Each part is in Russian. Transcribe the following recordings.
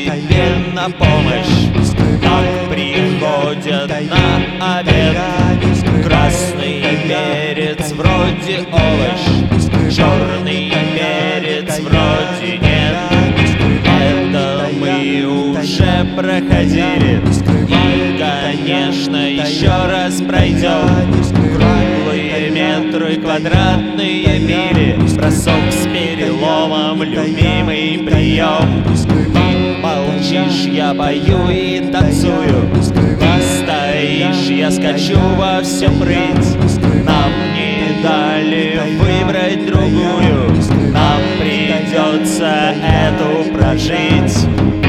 тебе на помощь. Так приходят на обед красный перец вроде овощ, черный перец вроде нет. Это мы уже проходили и, конечно, еще раз пройдем. Круглые метры, квадратные мили, бросок с переломом, любимый прием. Ты молчишь, я пою и танцую, ты стоишь, я скачу во всю прыть. Нам не дали выбрать другую, нам придется эту прожить.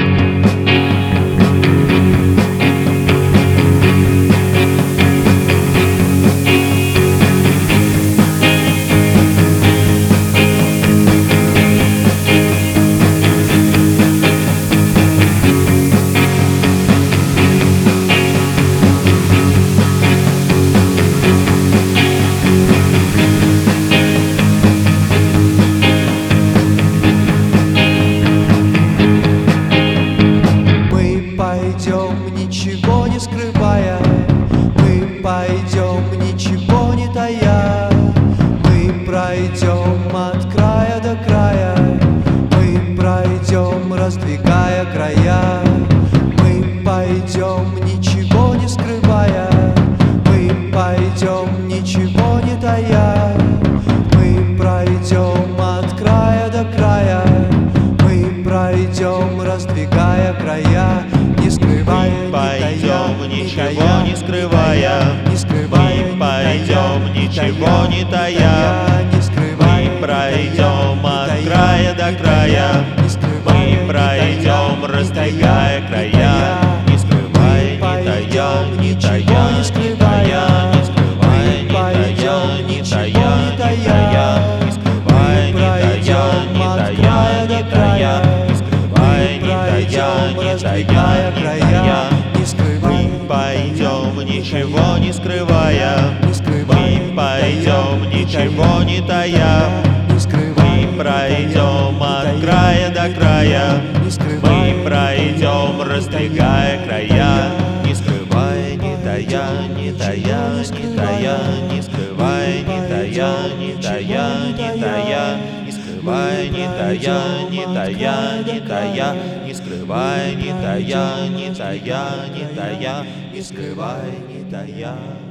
Ничего не скрывая, мы пойдем, ничего не тая. Мы пройдем от края до края, мы пройдем, раздвигая края. Мы пойдем, ничего не скрывая, мы пойдем, ничего не тая. Мы пройдем от края до края, мы пройдем, раздвигая края. Не скрывая, пойдем, ничего не скрывая, мы пойдем, ничего не тая. Мы пройдем от края до края, мы пройдем, раздвигая края. Не скрывая, не тая, не тая, не скрывая, не скрывая, не тая, не тая, не тая. Не скрывая, не тая, не тая, не тая. Не скрывая, не тая, не тая, не тая. Мы пойдем, ничего не скрывая, мы пойдем, ничего не тая. Мы пройдем от края до края, мы пройдем, раздвигая края. Не скрывая, не тая, не тая, не тая. Не скрывая, не тая, не тая, не тая. Не скрывая, не тая, не тая, не тая. Не скрывая, не тая, не тая, не тая. Не скрывая, не тая.